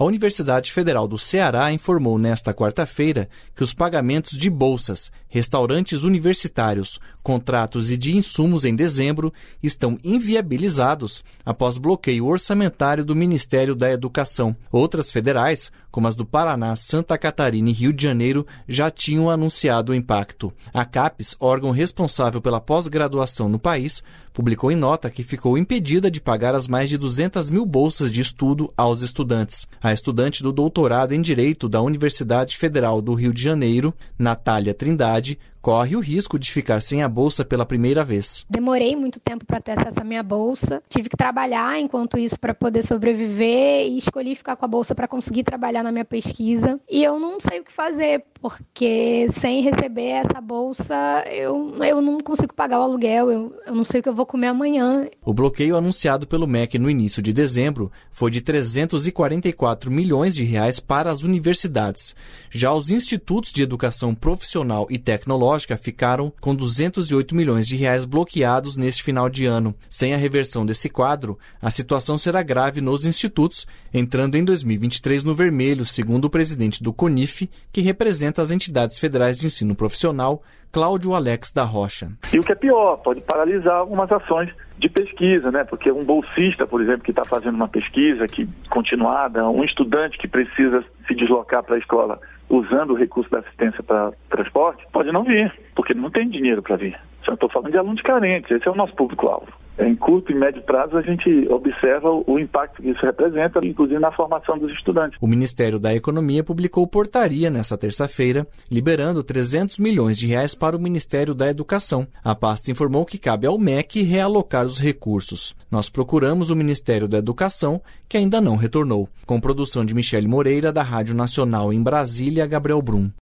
A Universidade Federal do Ceará informou nesta quarta-feira que os pagamentos de bolsas, restaurantes universitários, contratos e de insumos em dezembro estão inviabilizados após bloqueio orçamentário do Ministério da Educação. Outras federais, como as do Paraná, Santa Catarina e Rio de Janeiro, já tinham anunciado o impacto. A CAPES, órgão responsável pela pós-graduação no país, publicou em nota que ficou impedida de pagar as mais de 200 mil bolsas de estudo aos estudantes. A estudante do doutorado em Direito da Universidade Federal do Rio de Janeiro, Natália Trindade, corre o risco de ficar sem a bolsa pela primeira vez. Demorei muito tempo para ter acesso à minha bolsa, tive que trabalhar enquanto isso para poder sobreviver e escolhi ficar com a bolsa para conseguir trabalhar na minha pesquisa. E eu não sei o que fazer, porque sem receber essa bolsa eu não consigo pagar o aluguel, eu não sei o que eu vou comer amanhã. O bloqueio anunciado pelo MEC no início de dezembro foi de 344 milhões de reais para as universidades. Já os institutos de educação profissional e tecnológica ficaram com 208 milhões de reais bloqueados neste final de ano. Sem a reversão desse quadro, a situação será grave nos institutos, entrando em 2023 no vermelho, segundo o presidente do CONIF, que representa as entidades federais de ensino profissional, Cláudio Alex da Rocha. E o que é pior, pode paralisar algumas ações de pesquisa, né? Porque um bolsista, por exemplo, que está fazendo uma pesquisa continuada, um estudante que precisa se deslocar para a escola usando o recurso da assistência para transporte, pode não vir, porque não tem dinheiro para vir. Eu estou falando de alunos carentes, esse é o nosso público-alvo. Em curto e médio prazo, a gente observa o impacto que isso representa, inclusive na formação dos estudantes. O Ministério da Economia publicou portaria nesta terça-feira, liberando 300 milhões de reais para o Ministério da Educação. A pasta informou que cabe ao MEC realocar os recursos. Nós procuramos o Ministério da Educação, que ainda não retornou. Com produção de Michele Moreira, da Rádio Nacional em Brasília, Gabriel Brum.